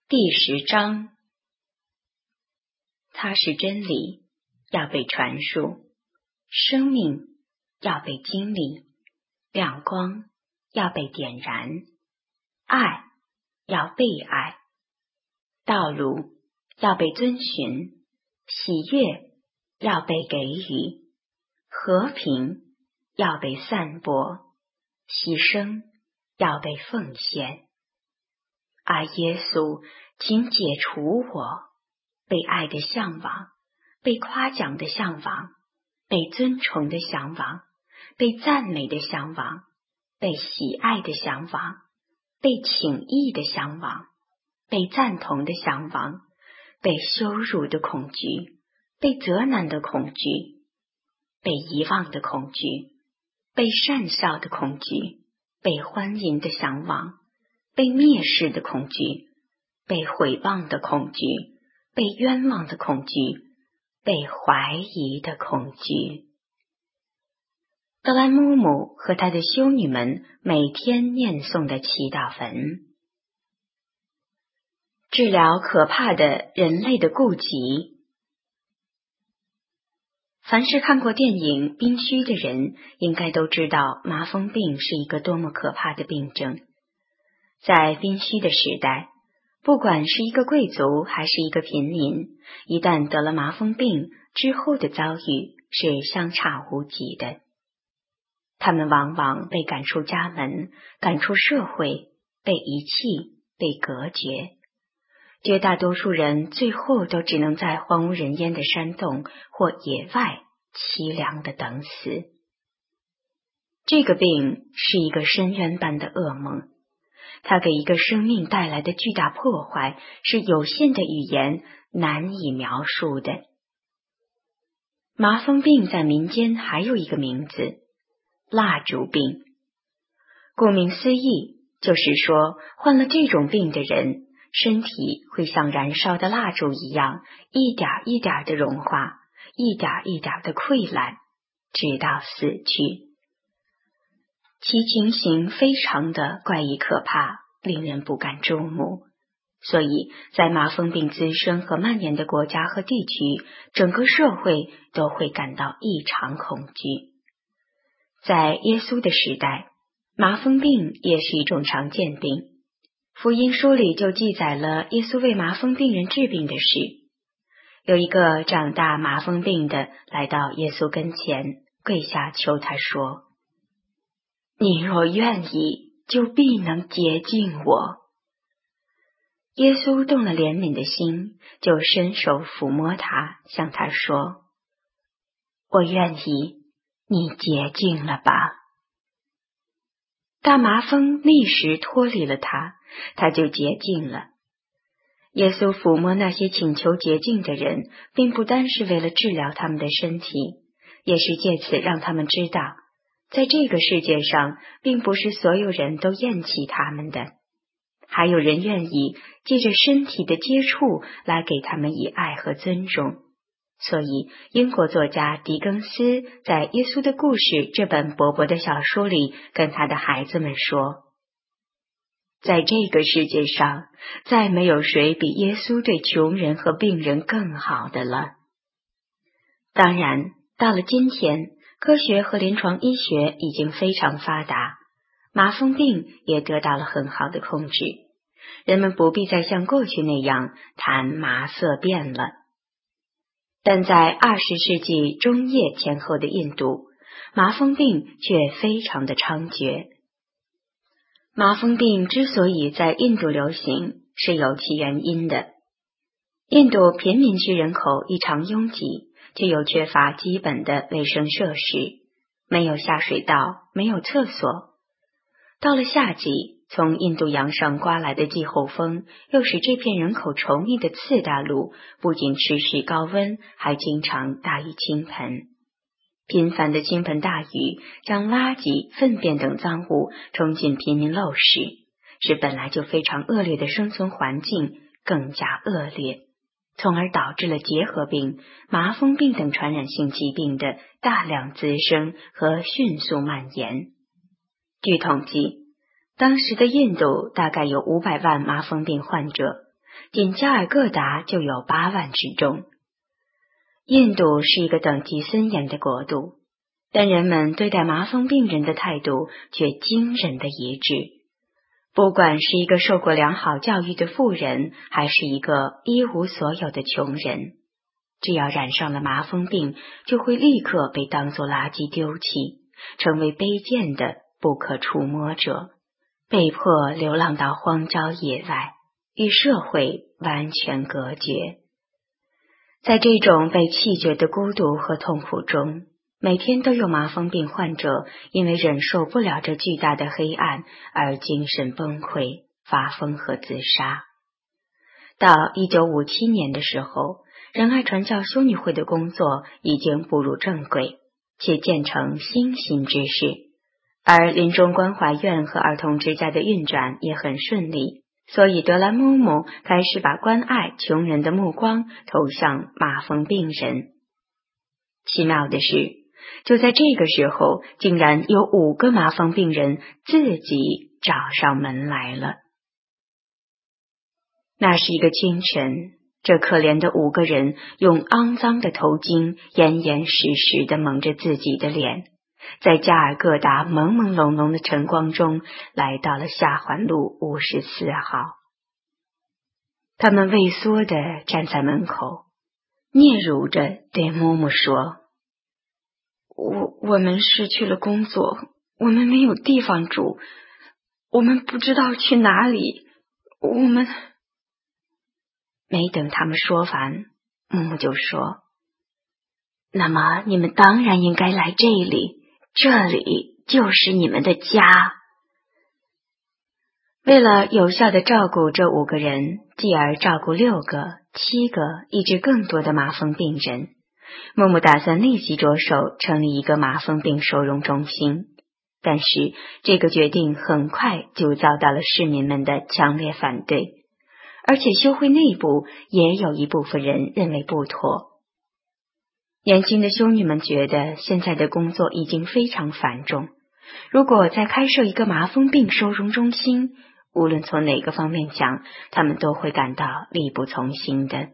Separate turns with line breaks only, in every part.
第10章，它是真理，要被传述；生命要被经历；亮光要被点燃；爱要被爱；道路要被遵循；喜悦要被给予；和平要被散播；牺牲要被奉献。而耶稣，请解除我被爱的向往，被夸奖的向往，被尊崇的向往，被赞美的向往，被喜爱的向往，被请意的向往，被赞同的向往，被羞辱的恐惧，被责难的恐惧，被遗忘的恐惧，被讪笑的恐惧，被欢迎的向往，被蔑视的恐惧，被毁谤的恐惧，被冤枉的恐惧，被怀疑的恐惧。德兰姆姆和他的修女们每天念诵的祈祷文。治疗可怕的人类的痼疾。凡是看过电影《宾虚》的人，应该都知道麻风病是一个多么可怕的病症。在宾虚的时代，不管是一个贵族还是一个平民，一旦得了麻风病之后的遭遇是相差无几的。他们往往被赶出家门，赶出社会，被遗弃，被隔绝。绝大多数人最后都只能在荒无人烟的山洞或野外凄凉地等死。这个病是一个深渊般的噩梦，它给一个生命带来的巨大破坏是有限的语言难以描述的。麻风病在民间还有一个名字，蜡烛病。顾名思义，就是说患了这种病的人，身体会像燃烧的蜡烛一样，一点一点的融化，一点一点的溃烂，直到死去。其情形非常的怪异可怕，令人不敢注目。所以在麻风病滋生和蔓延的国家和地区，整个社会都会感到异常恐惧。在耶稣的时代，麻风病也是一种常见病。福音书里就记载了耶稣为麻风病人治病的事。有一个长大麻风病的来到耶稣跟前，跪下求他说：“你若愿意，就必能洁净我。”耶稣动了怜悯的心，就伸手抚摸他，向他说：“我愿意，你洁净了吧。”大麻风立时脱离了他，他就洁净了。耶稣抚摸那些请求洁净的人，并不单是为了治疗他们的身体，也是借此让他们知道，在这个世界上，并不是所有人都厌弃他们的，还有人愿意借着身体的接触来给他们以爱和尊重。所以英国作家狄更斯在《耶稣的故事》这本薄薄的小说里跟他的孩子们说，在这个世界上，再没有谁比耶稣对穷人和病人更好的了。当然，到了今天，科学和临床医学已经非常发达，麻风病也得到了很好的控制，人们不必再像过去那样谈麻色变了。但在20世纪中叶前后的印度，麻风病却非常的猖獗。麻风病之所以在印度流行，是有其原因的。印度贫民区人口异常拥挤，却又缺乏基本的卫生设施，没有下水道，没有厕所。到了夏季，从印度洋上刮来的季候风，又使这片人口稠密的次大陆不仅持续高温，还经常大雨倾盆。频繁的倾盆大雨将垃圾、粪便等脏物冲进贫民陋室，使本来就非常恶劣的生存环境更加恶劣，从而导致了结核病、麻风病等传染性疾病的大量滋生和迅速蔓延。据统计，当时的印度大概有500万麻风病患者， 仅加尔各答就有8万之众。印度是一个等级森严的国度，但人们对待麻风病人的态度却惊人的一致。不管是一个受过良好教育的富人，还是一个一无所有的穷人，只要染上了麻风病，就会立刻被当作垃圾丢弃，成为卑贱的不可触摸者，被迫流浪到荒郊野外，与社会完全隔绝。在这种被弃绝的孤独和痛苦中，每天都有麻风病患者因为忍受不了这巨大的黑暗而精神崩溃、发疯和自杀。到1957年的时候，仁爱传教修女会的工作已经步入正轨，且建成新兴之势，而临终关怀院和儿童之家的运转也很顺利，所以德兰姆姆开始把关爱穷人的目光投向麻风病人。奇妙的是，就在这个时候，竟然有5个麻风病人自己找上门来了。那是一个清晨，这可怜的5个人用肮脏的头巾严严实实地蒙着自己的脸，在加尔各答朦朦胧胧的晨光中来到了下环路54号。他们畏缩地站在门口，嗫嚅着对木木说：我们失去了工作，我们没有地方住，我们不知道去哪里，我们……没等他们说完，木木就说：那么你们当然应该来这里，这里就是你们的家。为了有效地照顾这5个人，继而照顾6个、7个，以至更多的麻风病人，木木打算立即着手成立一个麻风病收容中心。但是这个决定很快就遭到了市民们的强烈反对，而且修会内部也有一部分人认为不妥。年轻的修女们觉得现在的工作已经非常繁重，如果再开设一个麻风病收容中心，无论从哪个方面讲，他们都会感到力不从心的。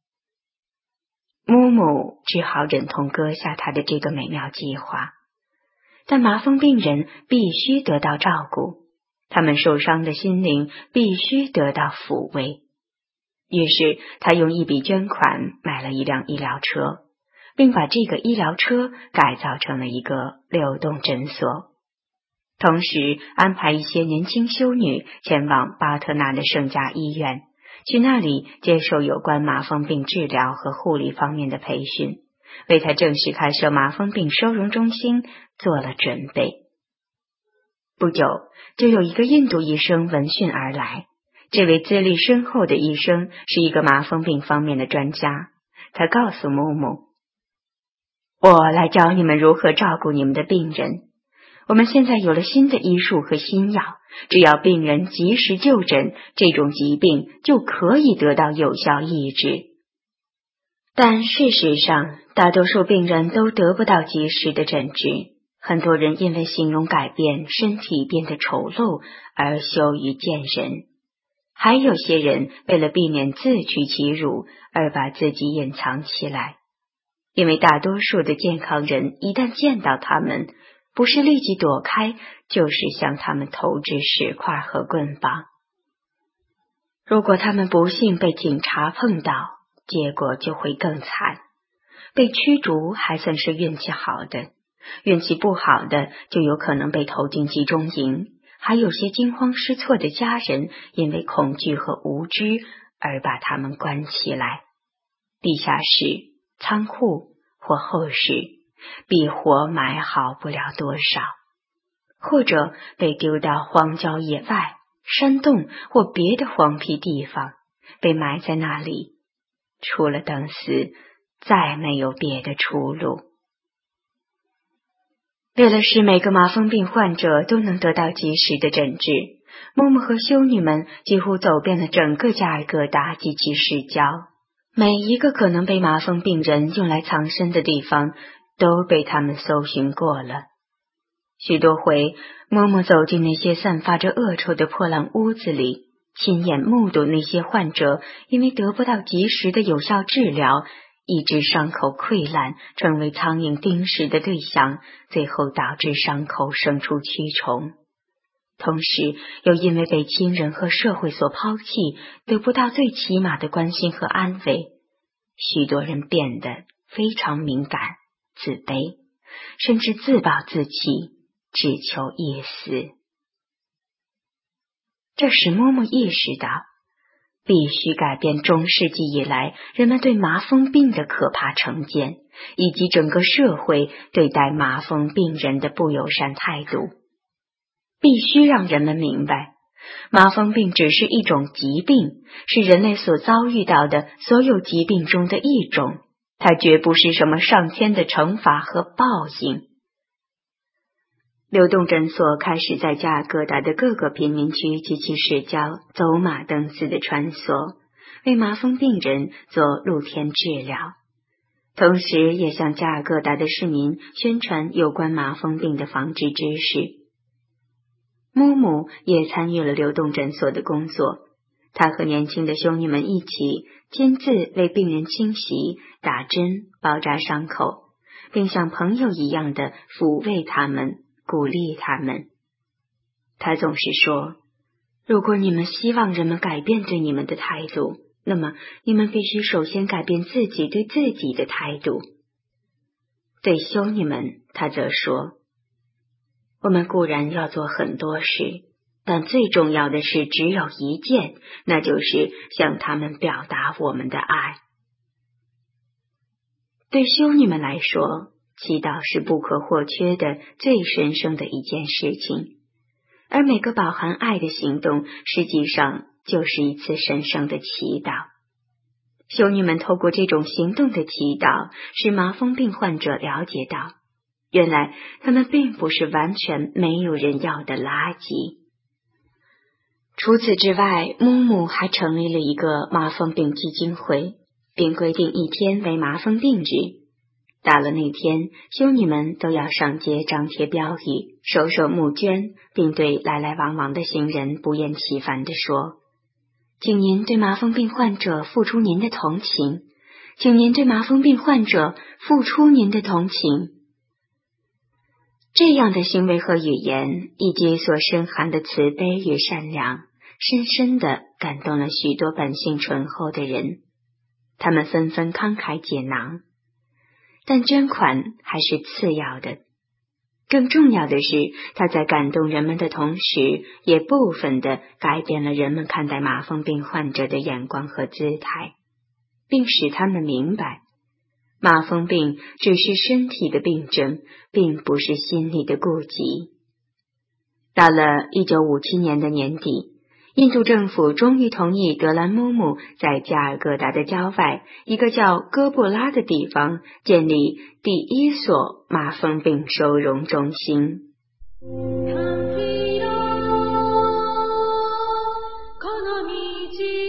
木木只好忍痛搁下他的这个美妙计划，但麻风病人必须得到照顾，他们受伤的心灵必须得到抚慰。于是他用一笔捐款买了一辆医疗车，并把这个医疗车改造成了一个流动诊所，同时安排一些年轻修女前往巴特纳的圣家医院，去那里接受有关麻风病治疗和护理方面的培训，为他正式开设麻风病收容中心做了准备。不久，就有一个印度医生闻讯而来，这位资历深厚的医生是一个麻风病方面的专家。他告诉木木：我来教你们如何照顾你们的病人。我们现在有了新的医术和新药，只要病人及时就诊，这种疾病就可以得到有效抑制。但事实上，大多数病人都得不到及时的诊治，很多人因为形容改变，身体变得丑陋而羞于见人，还有些人为了避免自取其辱而把自己隐藏起来，因为大多数的健康人一旦见到他们，不是立即躲开，就是向他们投掷石块和棍棒。如果他们不幸被警察碰到，结果就会更惨。被驱逐还算是运气好的，运气不好的就有可能被投进集中营，还有些惊慌失措的家人因为恐惧和无知而把他们关起来。地下室、仓库或后室比活埋好不了多少，或者被丢到荒郊野外、山洞或别的荒僻地方，被埋在那里，除了等死，再没有别的出路。为了使每个麻风病患者都能得到及时的诊治，木木和修女们几乎走遍了整个加尔各答及其市郊，每一个可能被麻风病人用来藏身的地方都被他们搜寻过了。许多回，木木走进那些散发着恶臭的破烂屋子里， 亲眼目睹那些患者因为得不到及时的有效治疗，以致伤口溃烂，成为苍蝇叮食的对象，最后导致伤口生出蛆虫。同时，又因为被亲人和社会所抛弃，得不到最起码的关心和安慰，许多人变得非常敏感、自卑，甚至自暴自弃，只求一死。这使嬷嬷意识到，必须改变中世纪以来人们对麻风病的可怕成见，以及整个社会对待麻风病人的不友善态度。必须让人们明白，麻风病只是一种疾病，是人类所遭遇到的所有疾病中的一种，它绝不是什么上天的惩罚和报应。流动诊所开始在加尔各答的各个贫民区及其市郊走马灯似的穿梭，为麻风病人做露天治疗，同时也向加尔各答的市民宣传有关麻风病的防治知识。木木也参与了流动诊所的工作，他和年轻的修女们一起亲自为病人清洗、打针、包扎伤口，并像朋友一样的抚慰他们，鼓励他们。他总是说，如果你们希望人们改变对你们的态度，那么你们必须首先改变自己对自己的态度。对修女们，他则说，我们固然要做很多事，但最重要的事只有一件，那就是向他们表达我们的爱。对修女们来说，祈祷是不可或缺的最神圣的一件事情，而每个饱含爱的行动实际上就是一次神圣的祈祷。修女们透过这种行动的祈祷，使麻风病患者了解到，原来他们并不是完全没有人要的垃圾。除此之外，木木还成立了一个麻风病基金会，并规定一天为麻风病日。到了那天，修女们都要上街张贴标语，手手募捐，并对来来往往的行人不厌其烦地说，请您对麻风病患者付出您的同情，请您对麻风病患者付出您的同情。这样的行为和语言，以及所深含的慈悲与善良，深深地感动了许多本性醇厚的人，他们纷纷慷慨解囊。但捐款还是次要的，更重要的是，它在感动人们的同时，也部分地改变了人们看待麻风病患者的眼光和姿态，并使他们明白，麻风病只是身体的病症，并不是心理的痼疾。到了1957年的年底，印度政府终于同意德兰木木在加尔各答的郊外一个叫哥布拉的地方建立第一所麻风病收容中心。この道